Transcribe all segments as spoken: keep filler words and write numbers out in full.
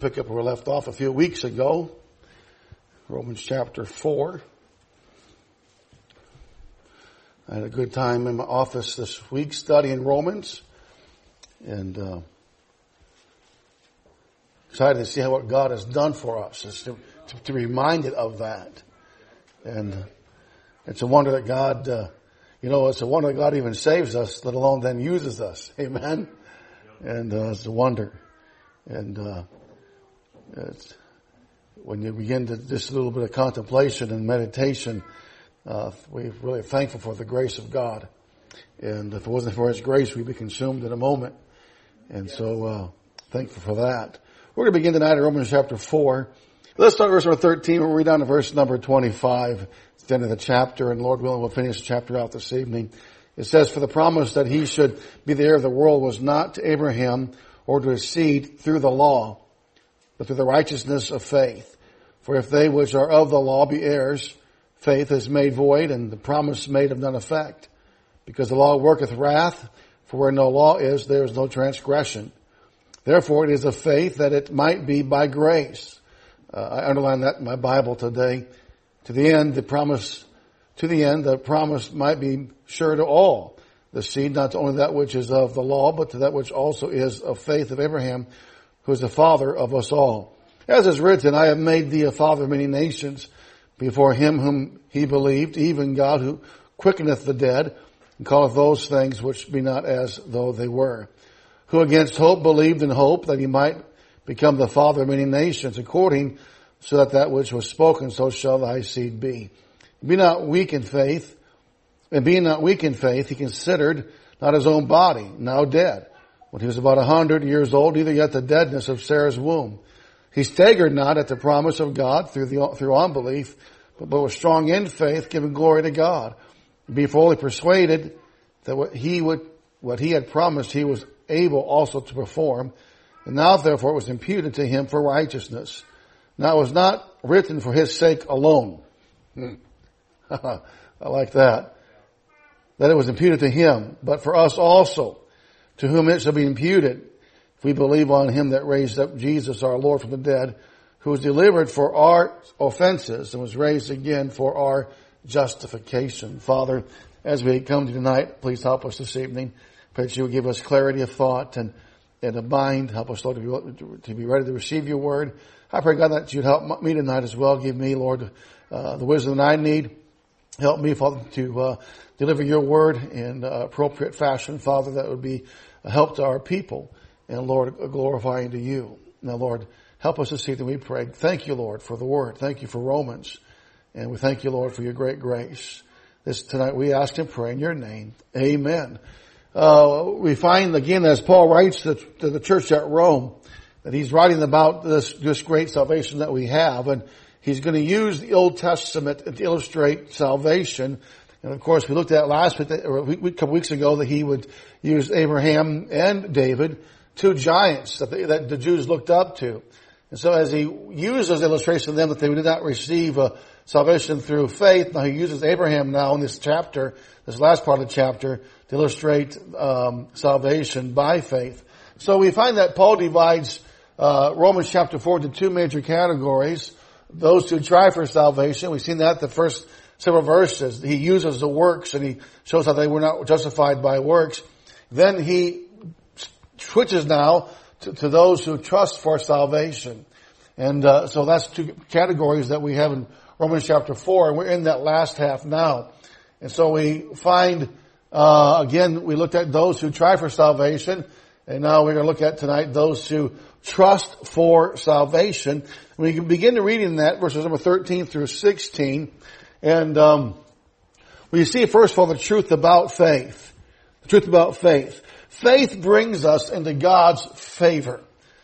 pick up where we left off a few weeks ago. Romans chapter four. I had a good time in my office this week studying Romans. And uh, excited to see how what God has done for us. Is to, to, to be reminded of that. And uh, it's a wonder that God, uh, you know, it's a wonder that God even saves us, let alone then uses us. Amen? And uh, it's a wonder. And uh, it's, when you begin to just a little bit of contemplation and meditation, uh, we're really thankful for the grace of God. And if it wasn't for His grace, we'd be consumed in a moment. And so uh, thankful for that. We're going to begin tonight in Romans chapter four. Let's start verse number thirteen. We'll read down to verse number twenty-five. It's the end of the chapter, and Lord willing, we'll finish the chapter out this evening. It says, "For the promise that he should be the heir of the world was not to Abraham or to his seed through the law, but through the righteousness of faith. For if they which are of the law be heirs, faith is made void, and the promise made of none effect. Because the law worketh wrath, for where no law is, there is no transgression. Therefore it is of faith that it might be by grace." Uh, I underline that in my Bible today. To the end, the promise, to the end, the promise might be sure to all the seed, not to only that which is of the law, but to that which also is of faith of Abraham, who is the father of us all. As is written, "I have made thee a father of many nations, before him whom he believed, even God who quickeneth the dead, and calleth those things which be not as though they were. Who against hope believed in hope, that he might become the father of many nations, according so that that which was spoken, so shall thy seed be. Be not weak in faith, and being not weak in faith, he considered not his own body, now dead, when he was about a hundred years old, neither yet the deadness of Sarah's womb. He staggered not at the promise of God through the through unbelief, but, but was strong in faith, giving glory to God. Be fully persuaded that what he would, what he had promised, he was able also to perform. And now therefore it was imputed to him for righteousness. Now it was not written for his sake alone. Hmm. I like that. That it was imputed to him, but for us also, to whom it shall be imputed, if we believe on him that raised up Jesus our Lord from the dead, who was delivered for our offenses and was raised again for our justification. Father, as we come to tonight, please help us this evening. Pray that you would give us clarity of thought and, and a mind. Help us, Lord, to be, to be ready to receive your word. I pray, God, that you'd help me tonight as well. Give me, Lord, uh, the wisdom that I need. Help me, Father, to uh, deliver your word in uh, appropriate fashion, Father, that would be a help to our people. And, Lord, glorifying to you. Now, Lord, help us this evening, we pray. Thank you, Lord, for the word. Thank you for Romans. And we thank you, Lord, for your great grace. This tonight we ask and pray in your name. Amen. Uh, we find again, as Paul writes to, to the church at Rome, that he's writing about this, this great salvation that we have. And he's going to use the Old Testament to illustrate salvation. And of course, we looked at last week, or a couple weeks ago, that he would use Abraham and David, two giants that the, that the Jews looked up to. And so as he uses illustration of them that they did not receive a salvation through faith, now he uses Abraham now in this chapter, this last part of the chapter, to illustrate um, salvation by faith. So we find that Paul divides uh, Romans chapter four into two major categories. Those who try for salvation, we've seen that the first several verses. He uses the works and he shows how they were not justified by works. Then he switches now to, to those who trust for salvation. And uh, so that's two categories that we have in Romans chapter four, and we're in that last half now. And so we find, uh, again, we looked at those who try for salvation, and now we're going to look at tonight those who trust for salvation. We can begin to read in that verses number thirteen through sixteen. And um, we see, first of all, the truth about faith. The truth about faith. Faith brings us into God's favor,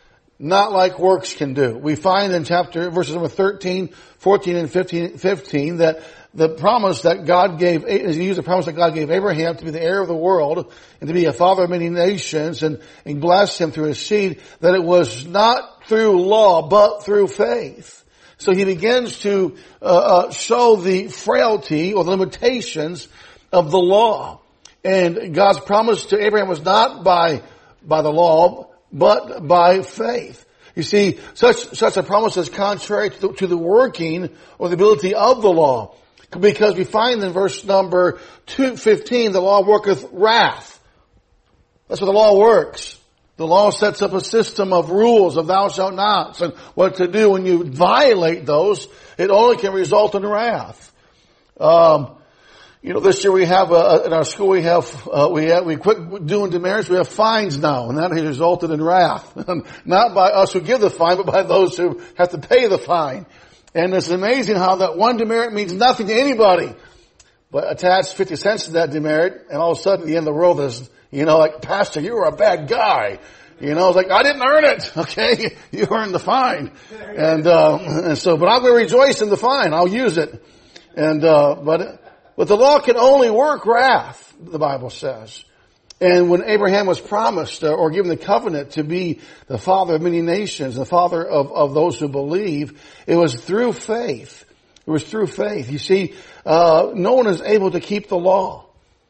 not like works can do. We find in chapter, verses number thirteen, fourteen, and fifteen, fifteen that the promise that God gave, he used the promise that God gave Abraham to be the heir of the world and to be a father of many nations and, and bless him through his seed, that it was not through law, but through faith. So he begins to uh, uh, show the frailty or the limitations of the law. And God's promise to Abraham was not by by the law, but by faith. You see, such, such a promise is contrary to the, to the working or the ability of the law. Because we find in verse number two fifteen, the law worketh wrath. That's what the law works. The law sets up a system of rules of thou shalt nots and what to do. When you violate those, it only can result in wrath. Um, you know, this year we have, uh, in our school we have, uh, we have, we quit doing demerits, we have fines now, and that has resulted in wrath. Not by us who give the fine, but by those who have to pay the fine. And it's amazing how that one demerit means nothing to anybody. But attach fifty cents to that demerit, and all of a sudden at the end of the world is, you know, like, Pastor, you were a bad guy. You know, it's like, I didn't earn it. Okay. You earned the fine. And, uh, and so, but I'm going to rejoice in the fine. I'll use it. And, uh, but, but the law can only work wrath, the Bible says. And when Abraham was promised uh, or given the covenant to be the father of many nations, the father of, of those who believe, it was through faith. It was through faith. You see, uh, no one is able to keep the law.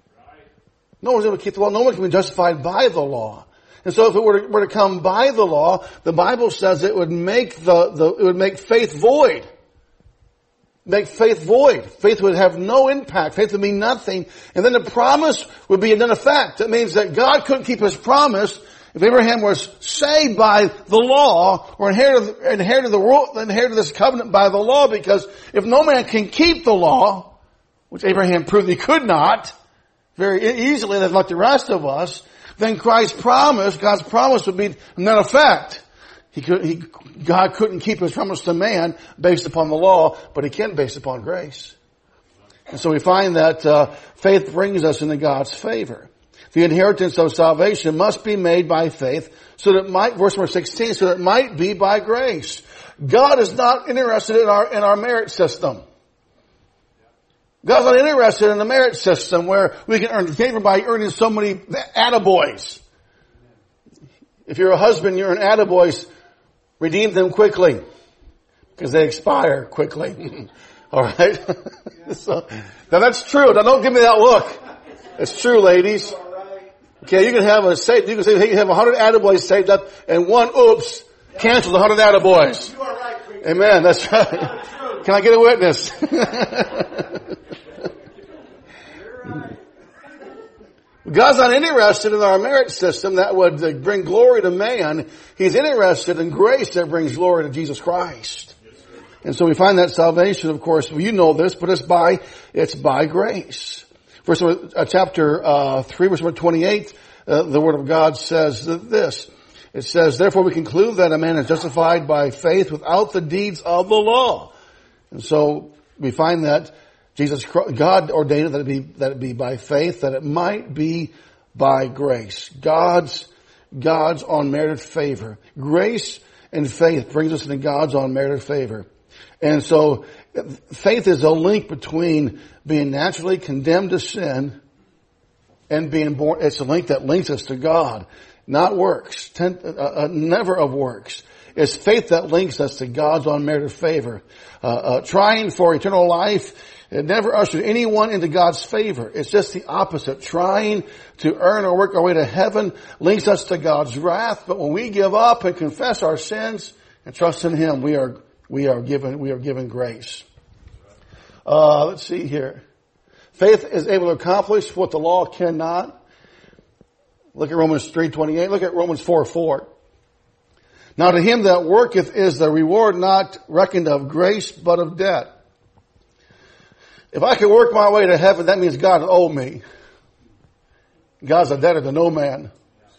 No one is able to keep the law. No one can be justified by the law. And so if it were to, were to come by the law, the Bible says it would make the, the, it would make faith void. Make faith void. Faith would have no impact. Faith would mean nothing. And then the promise would be in effect. That means that God couldn't keep His promise if Abraham was saved by the law or inherited, inherited the rule, inherited this covenant by the law, because if no man can keep the law, which Abraham proved he could not, very easily, like the rest of us, then Christ's promise, God's promise would be in effect. He could, he, God couldn't keep His promise to man based upon the law, but He can based upon grace. And so we find that uh, faith brings us into God's favor. The inheritance of salvation must be made by faith, so that it might, verse number sixteen, so that it might be by grace. God is not interested in our in our merit system. God's not interested in the merit system where we can earn favor by earning so many attaboys. If you're a husband, you're an attaboys. Redeem them quickly, because they expire quickly. All right. So, now that's true. Now don't give me that look. It's true, ladies. Okay, you can have a saved. You can say, hey, you have a hundred attaboys saved up, and one oops cancels a hundred attaboys. Amen. That's right. Can I get a witness? God's not interested in our merit system that would bring glory to man. He's interested in grace that brings glory to Jesus Christ. And so we find that salvation, of course, well, you know this, but it's by, it's by grace. Verse uh, chapter uh, three, verse twenty-eight, uh, the Word of God says this. It says, therefore we conclude that a man is justified by faith without the deeds of the law. And so we find that Jesus, God ordained that it be, that it be by faith, that it might be by grace. God's, God's unmerited favor. Grace and faith brings us into God's unmerited favor. And so faith is a link between being naturally condemned to sin and being born. It's a link that links us to God, not works, ten, uh, uh, never of works. It's faith that links us to God's unmerited favor. Uh, uh, trying for eternal life, it never ushered anyone into God's favor. It's just the opposite. Trying to earn or work our way to heaven links us to God's wrath. But when we give up and confess our sins and trust in Him, we are we are given we are given grace. Uh, let's see here. Faith is able to accomplish what the law cannot. Look at Romans three twenty-eight. Look at Romans four four. Now to him that worketh is the reward not reckoned of grace, but of debt. If I could work my way to heaven, that means God owed me. God's a debtor to no man.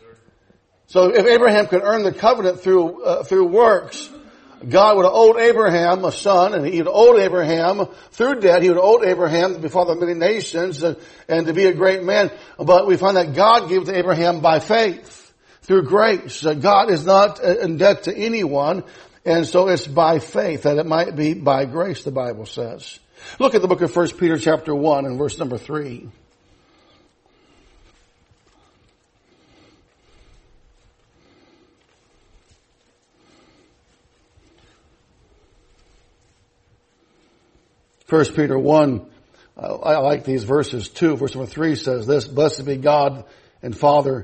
So if Abraham could earn the covenant through uh, through works, God would have owed Abraham a son, and he would have owed Abraham through debt. He would have owed Abraham to be father of many nations and, and to be a great man. But we find that God gave to Abraham by faith, through grace. God is not in debt to anyone, and so it's by faith that it might be by grace, the Bible says. Look at the book of First Peter chapter one and verse number three. First Peter one, I like these verses too. Verse number three says this, blessed be God and Father,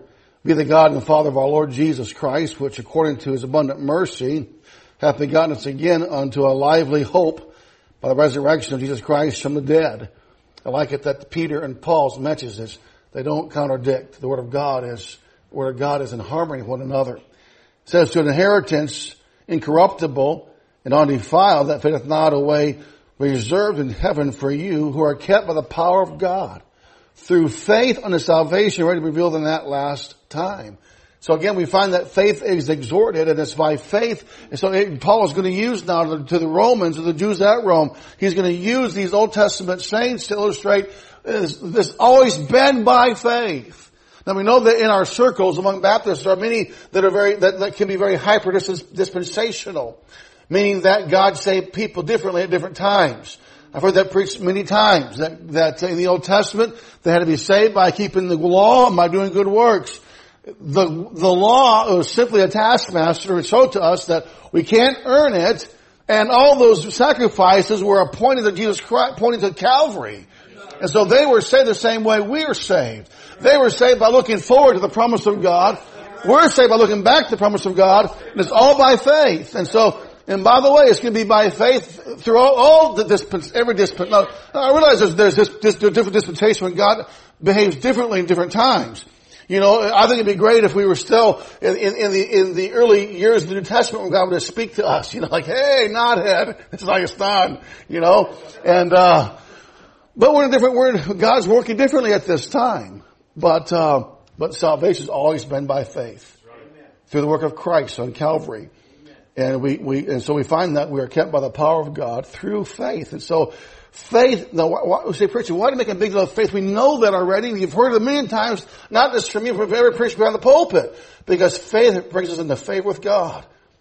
be the God and Father of our Lord Jesus Christ, which according to his abundant mercy hath begotten us again unto a lively hope by the resurrection of Jesus Christ from the dead. I like it that Peter and Paul's mentions this. They don't contradict. The Word of God is, the Word of God is in harmony with one another. It says, to an inheritance incorruptible and undefiled that fadeth not away, reserved in heaven for you, who are kept by the power of God, through faith unto salvation, ready to be revealed in that last time. So again, we find that faith is exhorted, and it's by faith. And so it, Paul is going to use now to, to the Romans, or the Jews at Rome, he's going to use these Old Testament saints to illustrate this, this always been by faith. Now we know that in our circles among Baptists there are many that are very, that, that can be very hyper dispensational, meaning that God saved people differently at different times. I've heard that preached many times, that, that in the Old Testament they had to be saved by keeping the law and by doing good works. The, the law was simply a taskmaster. It showed to us that we can't earn it, and all those sacrifices were appointed to Jesus Christ, pointing to Calvary. And so they were saved the same way we are saved. They were saved by looking forward to the promise of God. We're saved by looking back to the promise of God, and it's all by faith. And so, and by the way, it's going to be by faith through all, all the dispens, every dispense. Now, I realize there's, there's this, this different dispensation when God behaves differently in different times. You know, I think it'd be great if we were still in, in, in the in the early years of the New Testament when God would speak to us. You know, like, hey, knothead, it's like it's done. You know, and uh but we're in a different. We're God's working differently at this time. But uh but salvation's always been by faith through the work of Christ on Calvary. And we, we, and so we find that we are kept by the power of God through faith. And so faith, now, why, we say, preacher, why do you make a big deal of faith? We know that already. You've heard it a million times, not just from me, but from every preacher behind the pulpit. Because faith brings us into favor with God.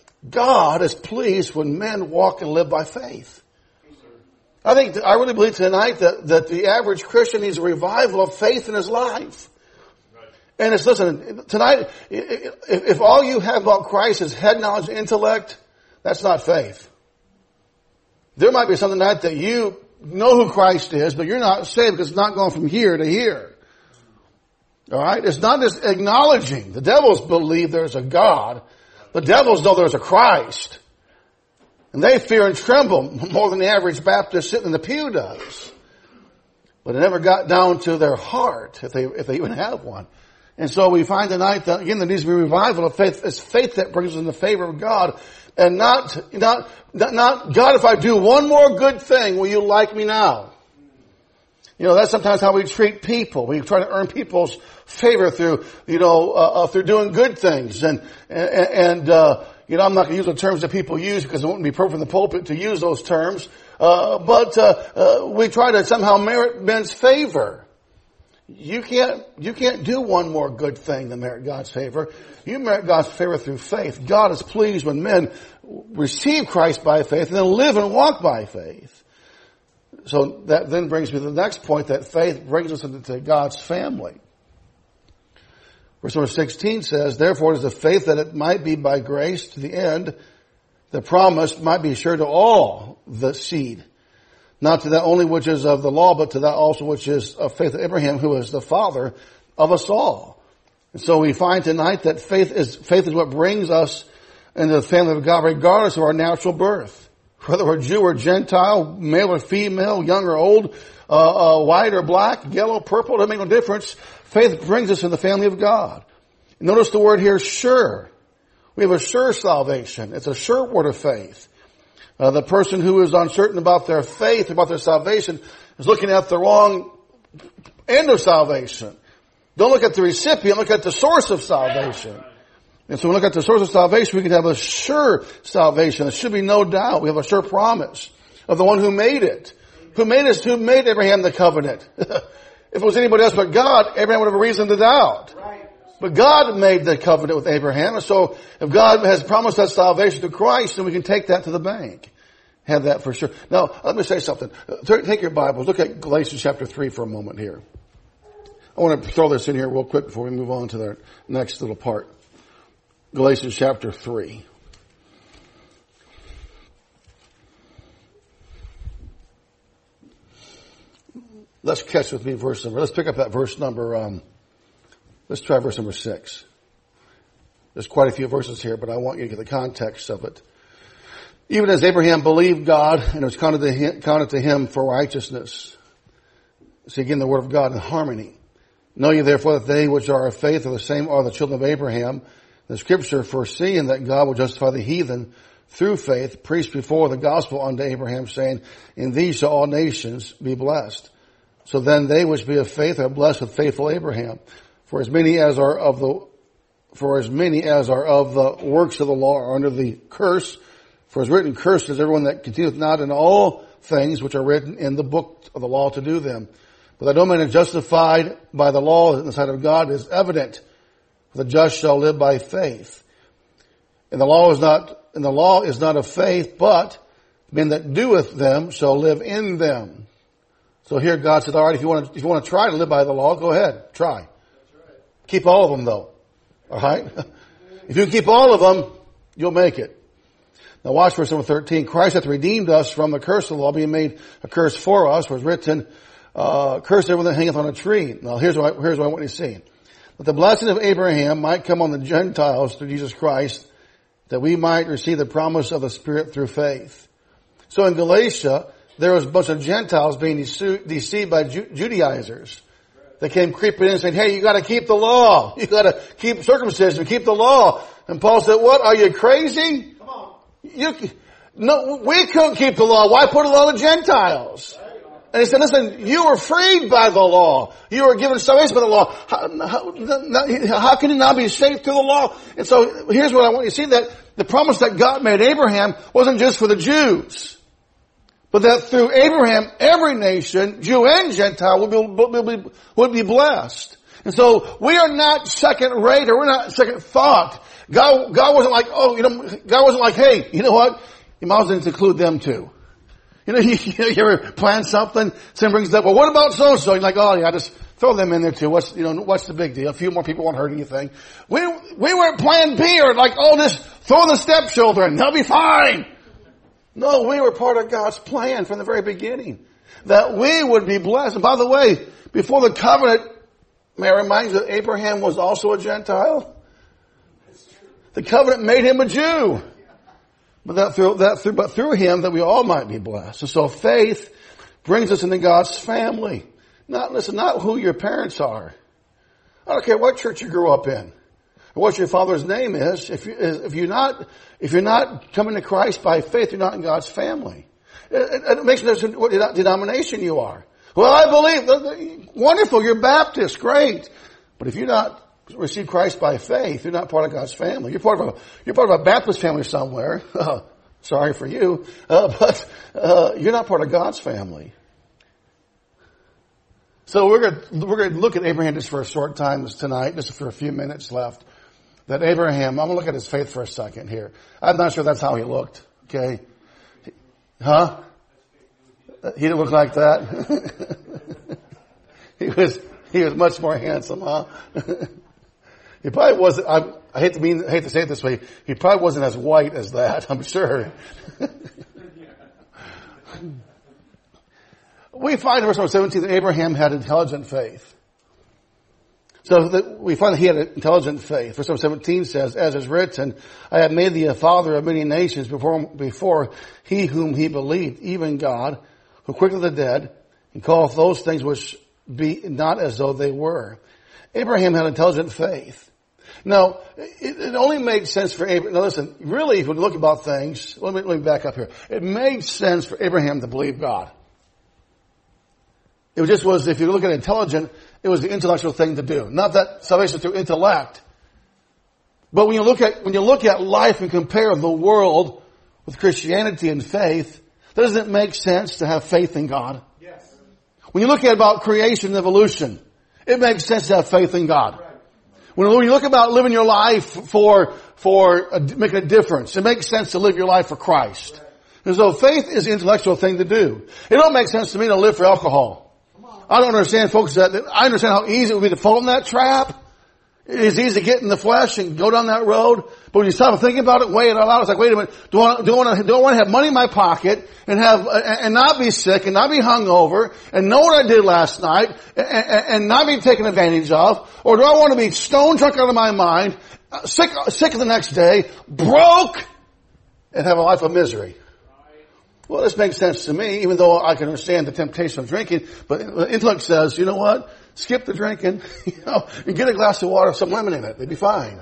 God is pleased when men walk and live by faith. I think, I really believe tonight that, that the average Christian needs a revival of faith in his life. And it's, listen, tonight, if, if all you have about Christ is head knowledge and intellect, that's not faith. There might be something that, that you know who Christ is, but you're not saved because it's not going from here to here. Alright? It's not just acknowledging. The devils believe there's a God. The devils know there's a Christ. And they fear and tremble more than the average Baptist sitting in the pew does. But it never got down to their heart, if they, if they even have one. And so we find tonight that, again, there needs to be a revival of faith. It's faith that brings us in the favor of God. And not, not, not, God, if I do one more good thing, will you like me now? You know, that's sometimes how we treat people. We try to earn people's favor through, you know, uh, uh through doing good things. And, and, and uh, you know, I'm not going to use the terms that people use because it wouldn't be appropriate in the pulpit to use those terms. Uh, but, uh, uh, we try to somehow merit men's favor. You can't, you can't do one more good thing than merit God's favor. You merit God's favor through faith. God is pleased when men receive Christ by faith and then live and walk by faith. So that then brings me to the next point, that faith brings us into God's family. Verse number sixteen says, therefore it is the faith that it might be by grace to the end, the promise might be sure to all the seed. Not to that only which is of the law, but to that also which is of faith of Abraham, who is the father of us all. And so we find tonight that faith is, faith is what brings us into the family of God, regardless of our natural birth. Whether we're Jew or Gentile, male or female, young or old, uh, uh, white or black, yellow, purple, doesn't make no difference. Faith brings us in the family of God. Notice the word here, sure. We have a sure salvation. It's a sure word of faith. Uh, the person who is uncertain about their faith, about their salvation, is looking at the wrong end of salvation. Don't look at the recipient, look at the source of salvation. And so when we look at the source of salvation, we can have a sure salvation. There should be no doubt. We have a sure promise of the one who made it. Who made us, who made Abraham the covenant. If it was anybody else but God, Abraham would have a reason to doubt. But God made the covenant with Abraham. And so if God has promised us salvation through Christ, then we can take that to the bank. Have that for sure. Now, let me say something. Take your Bibles. Look at Galatians chapter three for a moment here. I want to throw this in here real quick before we move on to the next little part. Galatians chapter three. Let's catch with me verse number. Let's pick up that verse number. Um, let's try verse number six. There's quite a few verses here, but I want you to get the context of it. Even as Abraham believed God, and it was counted to him, counted to him for righteousness. See again the word of God in harmony. Know ye therefore that they which are of faith are the same are the children of Abraham. The scripture, foreseeing that God will justify the heathen through faith, preached before the gospel unto Abraham, saying, in these shall all nations be blessed. So then they which be of faith are blessed with faithful Abraham. For as many as are of the, for as many as are of the works of the law are under the curse. For as written, cursed is everyone that continueth not in all things which are written in the book of the law to do them. But that no man is justified by the law in the sight of God is evident. For the just shall live by faith. And the law is not, and the law is not of faith, but men that doeth them shall live in them. So here God said, all right, if you want to, if you want to try to live by the law, go ahead, try. That's right. Keep all of them though. All right? If you keep all of them, you'll make it. Now watch verse number thirteen. Christ hath redeemed us from the curse of the law, being made a curse for us, was written, uh, curse everyone that hangeth on a tree. Now here's what I, here's what I want you to see. That the blessing of Abraham might come on the Gentiles through Jesus Christ, that we might receive the promise of the Spirit through faith. So in Galatia, there was a bunch of Gentiles being deceived by Judaizers. They came creeping in and saying, hey, you gotta keep the law. You gotta keep circumcision, keep the law. And Paul said, what? Are you crazy? Come on. You, no, we couldn't keep the law. Why put it on the Gentiles? And he said, listen, you were freed by the law. You were given salvation by the law. How, how, how can you now be saved through the law? And so here's what I want you to see, that the promise that God made Abraham wasn't just for the Jews, but that through Abraham, every nation, Jew and Gentile, would be, would be, would be blessed. And so we are not second rate, or we're not second thought. God, God wasn't like, oh, you know, God wasn't like, hey, you know what? You might as well include them too. You know, you, you ever plan something, someone brings it up, well, what about so-and-so? You're like, oh yeah, just throw them in there too. What's, you know, what's the big deal? A few more people won't hurt anything. We, we weren't plan B, or like, oh, just throw the stepchildren. They'll be fine. No, we were part of God's plan from the very beginning, that we would be blessed. And by the way, before the covenant, may I remind you that Abraham was also a Gentile? The covenant made him a Jew. But that through, that through, but through him that we all might be blessed. And so faith brings us into God's family. Not, listen, not who your parents are. I don't care what church you grew up in, or what your father's name is. If you, if you're not, if you're not coming to Christ by faith, you're not in God's family. It, it, it makes no difference what denomination you are. Well, I believe, wonderful, you're Baptist, great. But if you're not receive Christ by faith, you're not part of God's family. You're part of a, you're part of a Baptist family somewhere. Uh, sorry for you. Uh, but, uh, you're not part of God's family. So we're going to, we're going to look at Abraham just for a short time tonight, just for a few minutes left. That Abraham, I'm going to look at his faith for a second here. I'm not sure that's how he looked. Okay. Huh? He didn't look like that. he was, he was much more handsome, huh? He probably wasn't, I, I hate to mean, I hate to say it this way, he probably wasn't as white as that, I'm sure. We find in verse number seventeen that Abraham had intelligent faith. So that we find that he had an intelligent faith. Verse number seventeen says, as is written, I have made thee a father of many nations before, before he whom he believed, even God, who quickeneth the dead, and calleth those things which be not as though they were. Abraham had intelligent faith. Now, it, it only made sense for Abraham. Now listen, really, if we look about things, let me, let me back up here. It made sense for Abraham to believe God. It just was, if you look at intelligent, it was the intellectual thing to do. Not that salvation through intellect. But when you look at, when you look at life and compare the world with Christianity and faith, doesn't it make sense to have faith in God? Yes. When you look at about creation and evolution, it makes sense to have faith in God. When you look about living your life for, for a, making a difference, it makes sense to live your life for Christ. And so faith is the intellectual thing to do. It don't make sense to me to live for alcohol. I don't understand, folks, that, I understand how easy it would be to fall in that trap. It is easy to get in the flesh and go down that road. But when you stop thinking about it, weigh it all out, it's like, wait a minute, do I, do I want to, do I want to have money in my pocket and have, and not be sick and not be hungover and know what I did last night and, and, and not be taken advantage of? Or do I want to be stone drunk out of my mind, sick, sick the next day, broke, and have a life of misery. Well, this makes sense to me, even though I can understand the temptation of drinking. But intellect says, you know what? Skip the drinking, you know, and get a glass of water with some lemon in it. They'd be fine.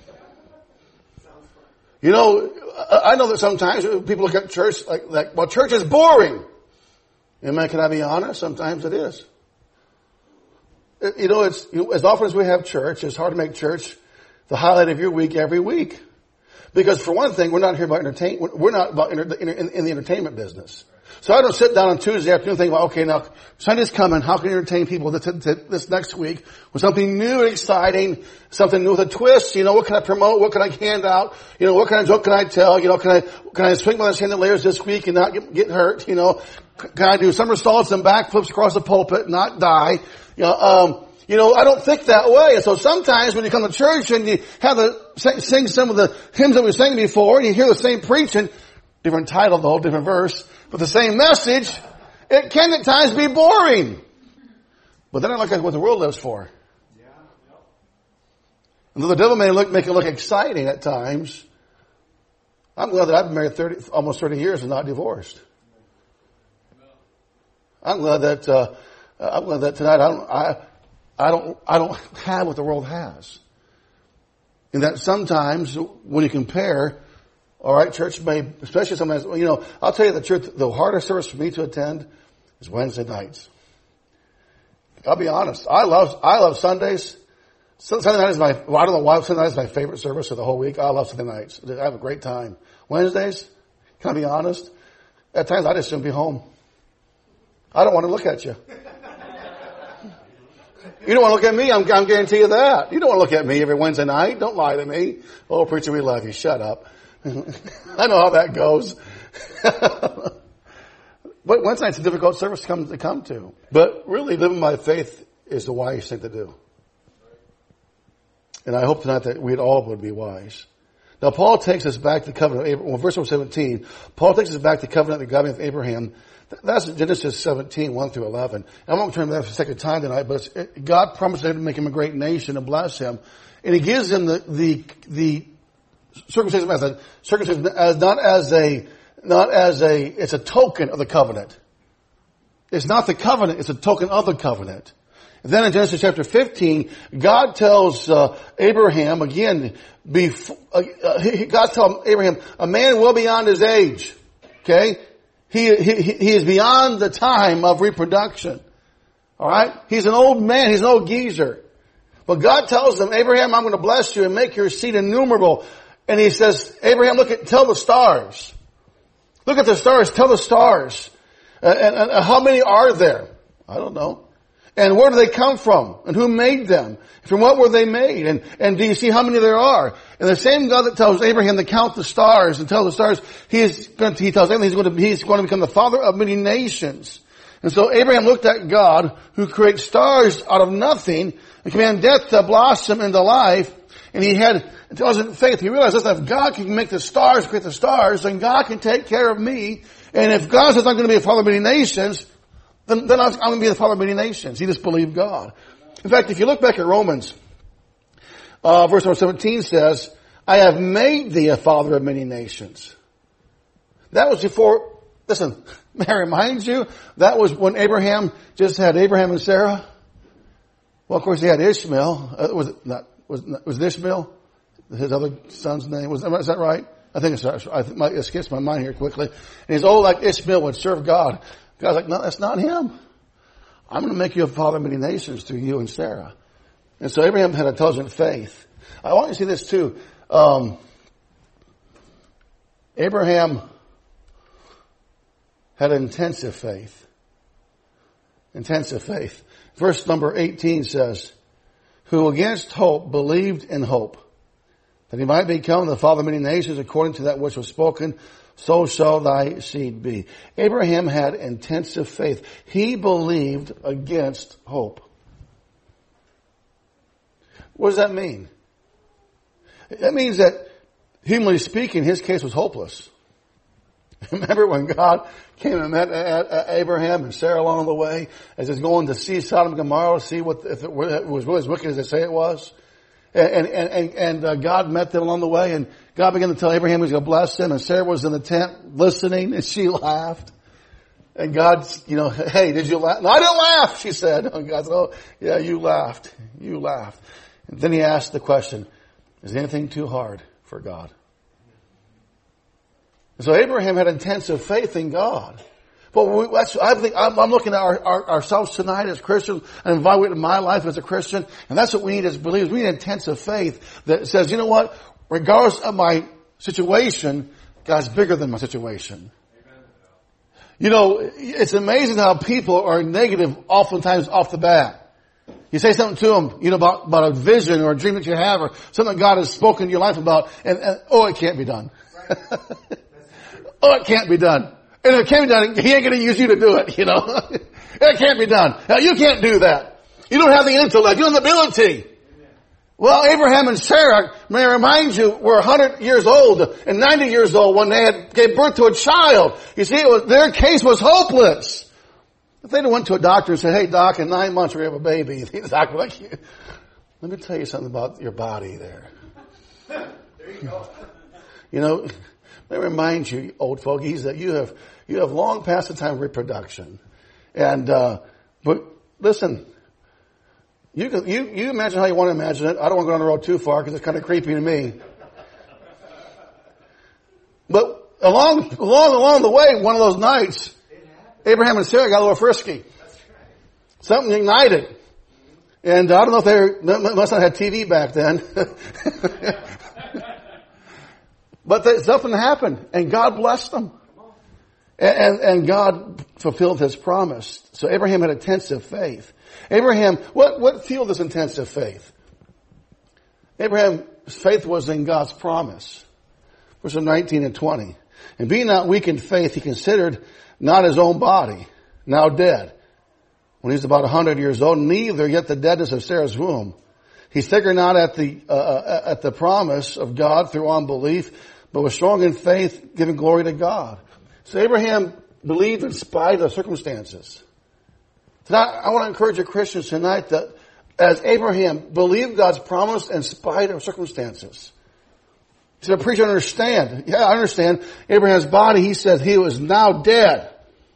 You know, I know that sometimes people look at church like, like, well, church is boring. Amen. Can I be honest? Sometimes it is. You know, it's, you know, as often as we have church, it's hard to make church the highlight of your week every week. Because for one thing, we're not here about entertain, we're not about inter, in, in the entertainment business. So I don't sit down on Tuesday afternoon and think about, okay, now Sunday's coming, how can you entertain people this, this next week with something new and exciting, something new with a twist, you know, what can I promote, what can I hand out, you know, what kind of joke can I tell, you know, can I, can I swing my chandeliers this week and not get, get hurt, you know, can I do somersaults and backflips across the pulpit and not die, you know, um, You know, I don't think that way. And so sometimes when you come to church and you have the, sing some of the hymns that we sang before, and you hear the same preaching, different title, the whole different verse, but the same message, it can at times be boring. But then I look at what the world lives for. And though the devil may look, make it look exciting at times, I'm glad that I've been married thirty, almost thirty years and not divorced. I'm glad that, uh, I'm glad that tonight I don't, I, I don't, I don't have what the world has. And that sometimes when you compare, all right, church may, especially sometimes, you know, I'll tell you the truth, the hardest service for me to attend is Wednesday nights. I'll be honest. I love, I love Sundays. Sunday night is my, well, I don't know why Sunday night is my favorite service of the whole week. I love Sunday nights. I have a great time. Wednesdays, can I be honest? At times I just shouldn't be home. I don't want to look at you. You don't want to look at me, I'm, I'm guarantee you that. You don't want to look at me every Wednesday night. Don't lie to me. Oh, preacher, we love you. Shut up. I know how that goes. But Wednesday night's a difficult service to come, to come to. But really, living by faith is the wise thing to do. And I hope tonight that we all would be wise. Now, Paul takes us back to the covenant of Abraham. Well, verse seventeen, Paul takes us back to the covenant that God made with Abraham. That's Genesis seventeen, one through eleven. I won't turn to that for the second time tonight, but it's, God promised to make him a great nation and bless him. And he gives him the, the, the circumcision method, circumcision as not as a, not as a, it's a token of the covenant. It's not the covenant, it's a token of the covenant. And then in Genesis chapter fifteen, God tells uh, Abraham, again, before, uh, God tells Abraham, a man well beyond his age, okay? He, he, he is beyond the time of reproduction. Alright? He's an old man, he's an old geezer. But God tells him, Abraham, I'm going to bless you and make your seed innumerable. And he says, Abraham, look at, tell the stars. Look at the stars, tell the stars. Uh, and, and how many are there? I don't know. And where do they come from? And who made them? From what were they made? And, and do you see how many there are? And the same God that tells Abraham to count the stars and tell the stars, he is going to, he tells Abraham he's going to, he's going to become the father of many nations. And so Abraham looked at God who creates stars out of nothing and command death to blossom into life. And he had, it wasn't faith. He realized, listen, if God can make the stars, create the stars, then God can take care of me. And if God says I'm going to be a father of many nations, Then, then I'm going to be the father of many nations. He just believed God. In fact, if you look back at Romans, uh, verse number seventeen says, I have made thee a father of many nations. That was before, listen, may I remind you, that was when Abraham just had Abraham and Sarah. Well, of course, he had Ishmael. Uh, was it not, was, was it Ishmael? His other son's name? Was, is that right? I think it's, I think it skips my mind here quickly. And he's old like Ishmael would serve God. God's like, no, that's not him. I'm going to make you a father of many nations through you and Sarah. And so Abraham had intelligent faith. I want you to see this too. Um, Abraham had intensive faith. Intensive faith. Verse number eighteen says, who against hope believed in hope, that he might become the father of many nations according to that which was spoken, so shall thy seed be. Abraham had intensive faith. He believed against hope. What does that mean? That means that, humanly speaking, his case was hopeless. Remember when God came and met Abraham and Sarah along the way, as he's going to see Sodom and Gomorrah, see what if it was really as wicked as they say it was? And, and, and, and uh, God met them along the way, and God began to tell Abraham he was going to bless him, and Sarah was in the tent listening, and she laughed. And God, you know, hey, did you laugh? No, I didn't laugh, she said. And God said, oh, yeah, you laughed. You laughed. And then he asked the question, is anything too hard for God? And so Abraham had intensive faith in God. But we, that's, I think I'm, I'm looking at our, our, ourselves tonight as Christians and evaluating my life as a Christian, and that's what we need as believers. We need intensive faith that says, you know what? Regardless of my situation, God's bigger than my situation. Amen. You know, it's amazing how people are negative oftentimes off the bat. You say something to them, you know, about, about a vision or a dream that you have or something God has spoken to your life about, and, and oh, it can't be done. Oh, it can't be done. And if it can't be done, he ain't going to use you to do it, you know. It can't be done. Now, you can't do that. You don't have the intellect. You don't have the ability. Well, Abraham and Sarah, may I remind you, were one hundred years old and ninety years old when they had gave birth to a child. You see, it was, their case was hopeless. If they went to a doctor and said, hey, doc, in nine months we're going to have a baby, the doctor would be like, let me tell you something about your body there. There you go. You know, let me remind you, old fogies, that you have you have long past the time of reproduction. And, uh, but listen, you can, you, you imagine how you want to imagine it. I don't want to go on the road too far because it's kind of creepy to me. But along, along, along the way, one of those nights, Abraham and Sarah got a little frisky. Something ignited. And I don't know if they were, they must not have T V back then. But there, something happened, and God blessed them. And, and, and God fulfilled his promise. So Abraham had intensive faith. Abraham, what, what fueled this intensive faith? Abraham's faith was in God's promise. Verses nineteen and twenty. And being not weak in faith, he considered not his own body, now dead, when he was about a hundred years old, neither yet the deadness of Sarah's womb. He staggered not at the, uh, at the promise of God through unbelief, but was strong in faith, giving glory to God. So Abraham believed in spite of the circumstances. Tonight, I want to encourage you Christians tonight that as Abraham believed God's promise in spite of circumstances. He said, preacher, understand. Yeah, I understand. Abraham's body, he said, he was now dead.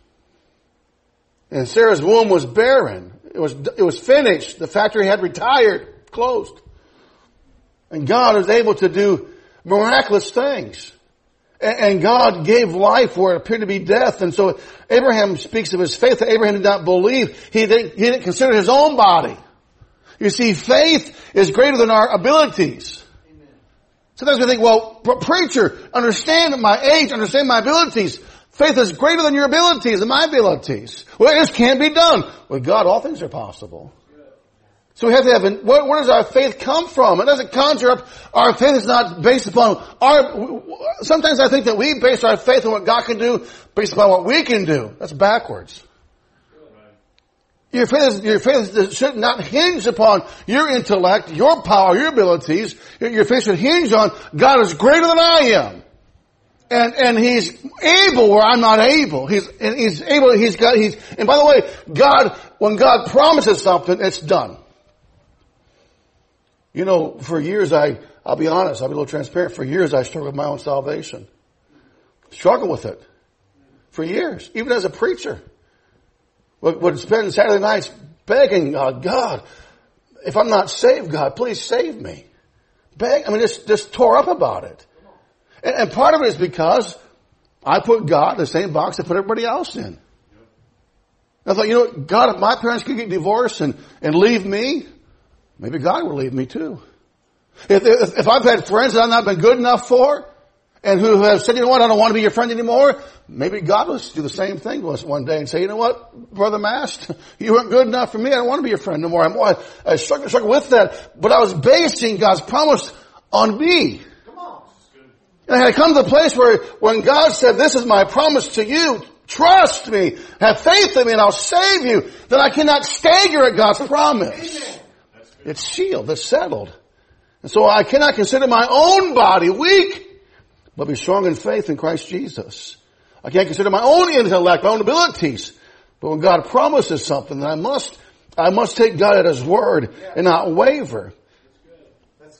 And Sarah's womb was barren. It was, it was finished. The factory had retired. Closed. And God is able to do miraculous things. And God gave life where it appeared to be death. And so Abraham speaks of his faith that Abraham did not believe. He didn't, he didn't consider his own body. You see, faith is greater than our abilities. Amen. Sometimes we think, well, preacher, understand my age, understand my abilities. Faith is greater than your abilities and my abilities. Well, this can't be done. With God, all things are possible. So we have to have, an, where, where does our faith come from? It doesn't conjure up, our faith is not based upon our, sometimes I think that we base our faith on what God can do based upon what we can do. That's backwards. Your faith, your faith should not hinge upon your intellect, your power, your abilities. Your faith should hinge on God is greater than I am. And, and he's able where I'm not able. He's, and he's able, he's got, he's, and by the way, God, when God promises something, it's done. You know, for years I, I'll be honest, I'll be a little transparent. For years I struggled with my own salvation. Struggled with it. For years. Even as a preacher. Would, would spend Saturday nights begging God, God, if I'm not saved, God, please save me. Beg, I mean, just, just tore up about it. And, and part of it is because I put God in the same box I put everybody else in. I thought, you know, God, if my parents could get divorced and, and leave me, maybe God will leave me too. If, if, if I've had friends that I've not been good enough for, and who have said, you know what, I don't want to be your friend anymore, maybe God will do the same thing to us one day and say, you know what, Brother Mast, you weren't good enough for me, I don't want to be your friend anymore. I'm, I, I struggled, struggled with that, but I was basing God's promise on me. Come on. And I had come to the place where when God said, this is my promise to you, trust me, have faith in me, and I'll save you, then I cannot stagger at God's promise. Amen. It's sealed. It's settled. And so I cannot consider my own body weak, but be strong in faith in Christ Jesus. I can't consider my own intellect, my own abilities. But when God promises something, then I must, I must take God at His word and not waver.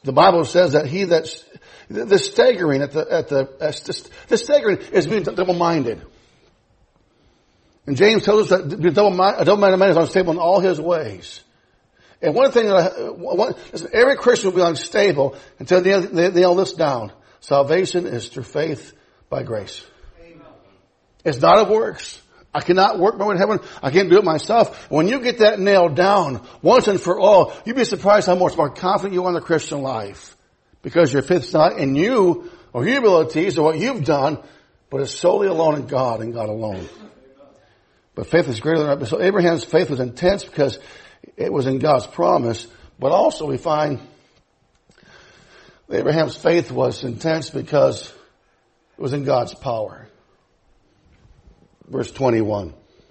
The Bible says that he that's, the staggering at the, at the, the, the staggering is being double-minded. And James tells us that a double-minded man is unstable in all his ways. And one thing that I, one, listen, every Christian will be unstable until they nail, nail this down. Salvation is through faith by grace. Amen. It's not of works. I cannot work my way to heaven. I can't do it myself. When you get that nailed down once and for all, you'd be surprised how much more confident you are in the Christian life. Because your faith's not in you or your abilities or what you've done, but it's solely alone in God and God alone. But faith is greater than that. So Abraham's faith was intense because it was in God's promise. But also we find Abraham's faith was intense because it was in God's power. Verse twenty-one.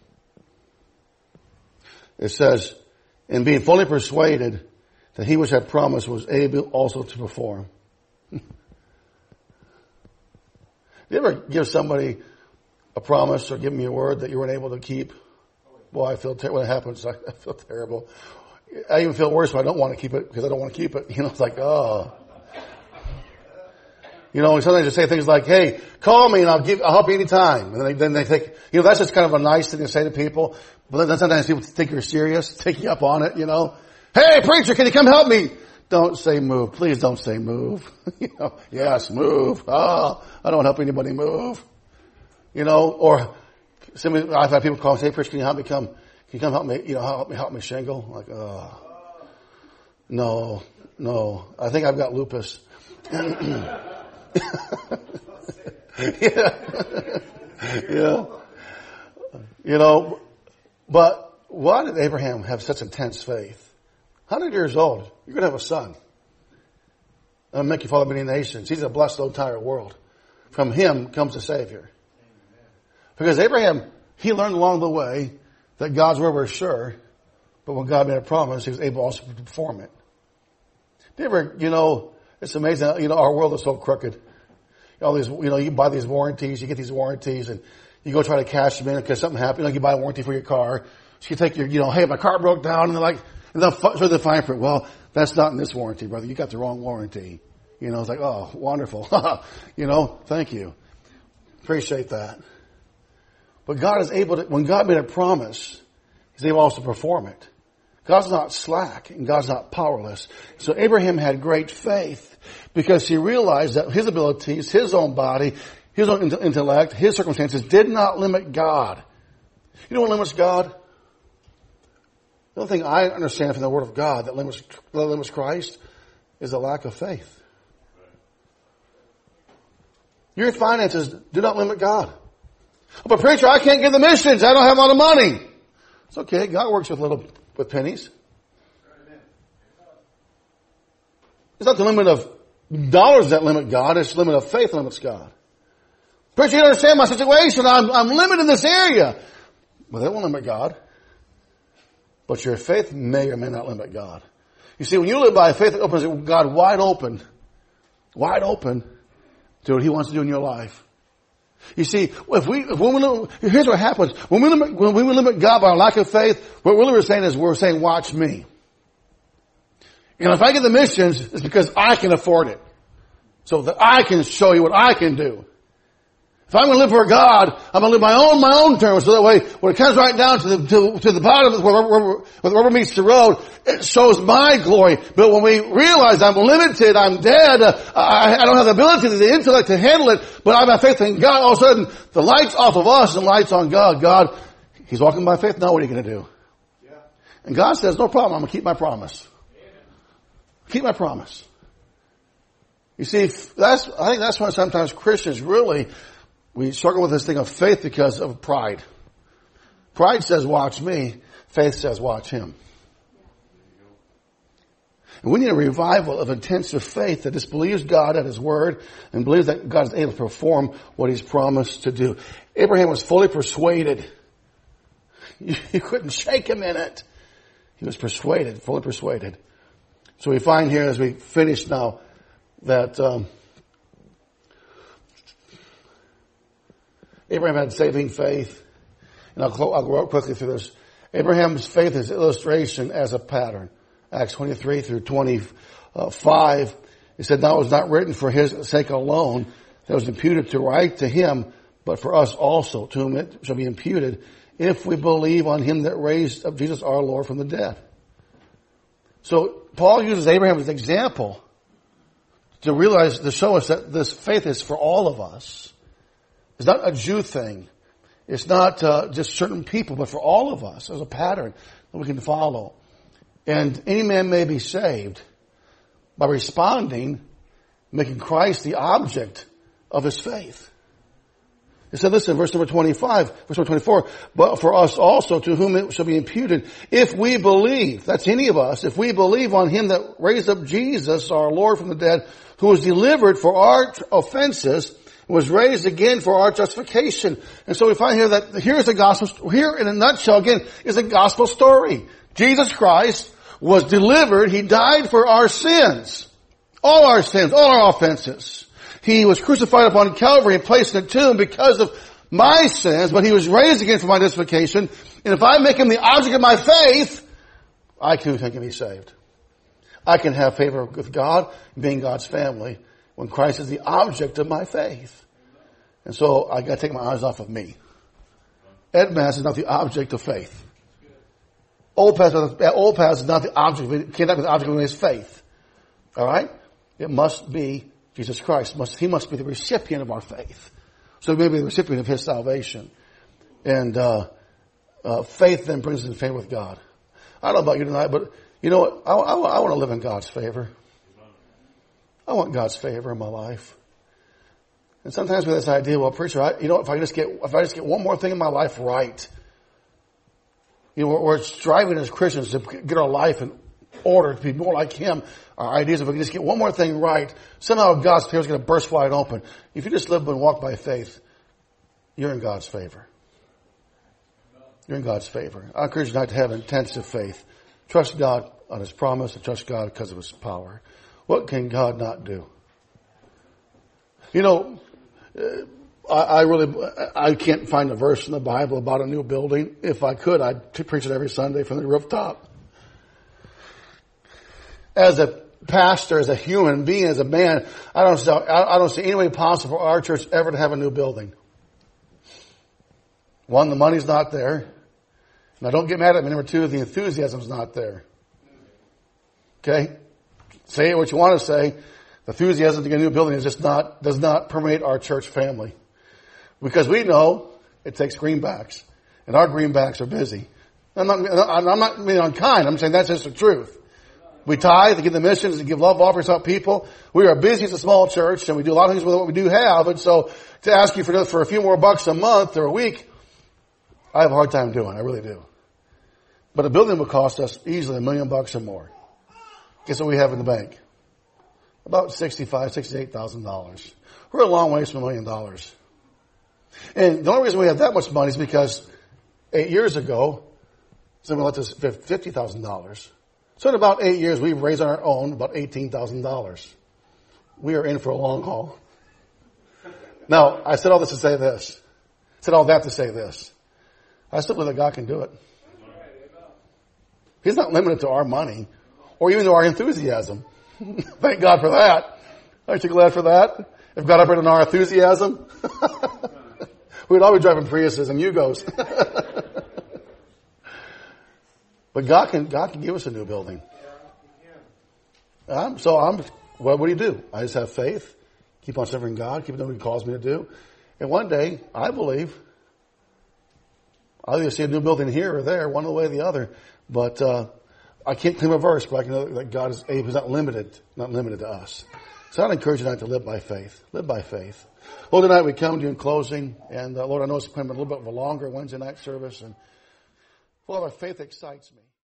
It says, and being fully persuaded that he which had promised was able also to perform. You ever give somebody a promise or give me a word that you weren't able to keep? Boy, I feel ter- when it happens, I, I feel terrible. I even feel worse when I don't want to keep it because I don't want to keep it. You know, it's like, oh. You know, sometimes they say things like, hey, call me and I'll give, I'll help you anytime. And then they, then they think, you know, that's just kind of a nice thing to say to people. But then sometimes people think you're serious, take you up on it, you know. Hey, preacher, can you come help me? Don't say move. Please don't say move. You know, yes, move. Oh, I don't help anybody move. You know, or somebody, I've had people call and say, hey, preacher, can you help me come, can you come help me, you know, help me, help me shingle? Like, oh, no, no, I think I've got lupus. yeah. yeah. You know, but why did Abraham have such intense faith? one hundred years old, you're going to have a son. I'll make you father of many nations. He's going to bless the entire world. From him comes the Savior. Because Abraham, he learned along the way that God's word was sure, but when God made a promise, he was able also to perform it. Do you ever, you know, it's amazing, you know, our world is so crooked. All these, you know, you buy these warranties, you get these warranties, and you go try to cash them in because something happened. Like you buy a warranty for your car. So you take your, you know, hey, my car broke down, and they're like, and they'll show the fine print. Well, that's not in this warranty, brother. You got the wrong warranty. You know, it's like, oh, wonderful. You know, thank you. Appreciate that. But God is able to, when God made a promise, He's able also to perform it. God's not slack and God's not powerless. So Abraham had great faith because he realized that his abilities, his own body, his own intellect, his circumstances did not limit God. You know what limits God? The only thing I understand from the Word of God that limits, that limits Christ is a lack of faith. Your finances do not limit God. Oh, but preacher, I can't give the missions. I don't have a lot of money. It's okay. God works with little, with pennies. It's not the limit of dollars that limit God. It's the limit of faith that limits God. Preacher, you don't understand my situation. I'm, I'm limited in this area. Well, that won't limit God. But your faith may or may not limit God. You see, when you live by faith, it opens God wide open, wide open to what He wants to do in your life. You see, if we, if when we limit, here's what happens. When we limit, when we limit God by our lack of faith, what really we're saying is we're saying, watch me. You know, if I get the missions, it's because I can afford it. So that I can show you what I can do. If I'm going to live for God, I'm going to live my own, my own terms. So that way, when it comes right down to the, to, to the bottom, where, where, where the rubber meets the road, it shows my glory. But when we realize I'm limited, I'm dead, uh, I, I don't have the ability, the intellect to handle it, but I have faith in God, all of a sudden, the light's off of us and lights on God. God, He's walking by faith. Now what are you going to do? Yeah. And God says, no problem. I'm going to keep my promise. Yeah. Keep my promise. You see, that's, I think that's why sometimes Christians really, we struggle with this thing of faith because of pride. Pride says, watch me. Faith says, watch Him. And we need a revival of intensive faith that just believes God at His word and believes that God is able to perform what He's promised to do. Abraham was fully persuaded. You, you couldn't shake him in it. He was persuaded, fully persuaded. So we find here as we finish now that um, Abraham had saving faith. And I'll, I'll go quickly through this. Abraham's faith is illustration as a pattern. Acts twenty-three through twenty-five. He said, now it was not written for his sake alone that was imputed to right to him, but for us also, to whom it shall be imputed, if we believe on him that raised up Jesus our Lord from the dead. So Paul uses Abraham as an example to realize, to show us that this faith is for all of us. It's not a Jew thing. It's not uh, just certain people, but for all of us. There's a pattern that we can follow. And any man may be saved by responding, making Christ the object of his faith. It said, listen, verse number twenty-five, verse number twenty-four, but for us also to whom it shall be imputed, if we believe, that's any of us, if we believe on him that raised up Jesus, our Lord from the dead, who was delivered for our offenses, was raised again for our justification. And so we find here that here's the gospel, here in a nutshell again is the gospel story. Jesus Christ was delivered, he died for our sins. All our sins, all our offenses. He was crucified upon Calvary and placed in a tomb because of my sins, but he was raised again for my justification. And if I make him the object of my faith, I too can be saved. I can have favor with God, being God's family, when Christ is the object of my faith. And so I got to take my eyes off of me. Ed Mass is not the object of faith. Old Pass, Old Pass is not the object, cannot be the object of his faith. All right? It must be Jesus Christ. Must, he must be the recipient of our faith. So he may be the recipient of his salvation. And uh, uh faith then brings us in favor with God. I don't know about you tonight, but you know what? I, I, I want to live in God's favor. I want God's favor in my life. And sometimes we have this idea, well, preacher, I, you know, if I just get if I just get one more thing in my life right, you know, we're, we're striving as Christians to get our life in order to be more like him. Our ideas, if we can just get one more thing right, somehow God's favor is going to burst wide open. If you just live and walk by faith, you're in God's favor. You're in God's favor. I encourage you not to have intensive faith. Trust God on his promise and trust God because of his power. What can God not do? You know, I, I really, I can't find a verse in the Bible about a new building. If I could, I'd preach it every Sunday from the rooftop. As a pastor, as a human being, as a man, I don't see, I don't see any way possible for our church ever to have a new building. One, the money's not there. Now don't get mad at me. Number two, the enthusiasm's not there. Okay? Say what you want to say. The enthusiasm to get a new building is just not, does not permeate our church family. Because we know it takes greenbacks. And our greenbacks are busy. I'm not, I'm not being unkind. I'm saying that's just the truth. We tithe to give the missions and give love offerings to help people. We are busy as a small church and we do a lot of things with what we do have. And so to ask you for, for a few more bucks a month or a week, I have a hard time doing. I really do. But a building would cost us easily a million bucks or more. Guess what we have in the bank? About sixty-five, sixty-eight thousand dollars. We're a long ways from a million dollars. And the only reason we have that much money is because eight years ago, someone left us fifty thousand dollars. So in about eight years, we've raised on our own about eighteen thousand dollars. We are in for a long haul. Now, I said all this to say this. I said all that to say this. I still believe that God can do it. He's not limited to our money or even to our enthusiasm. Thank God for that. Aren't you glad for that? If God operated on our enthusiasm, we'd all be driving Priuses and Yugos. But God can, God can give us a new building. Um, so I'm, well, what do you do? I just have faith, keep on serving God, keep doing what he calls me to do. And one day, I believe, I'll either see a new building here or there, one way or the other. But, uh, I can't claim a verse, but I can know that God is able, he's not limited, not limited to us. So I'd encourage you tonight to live by faith. Live by faith. Well, tonight we come to you in closing. And, uh, Lord, I know it's been a little bit of a longer Wednesday night service. And, well, our faith excites me.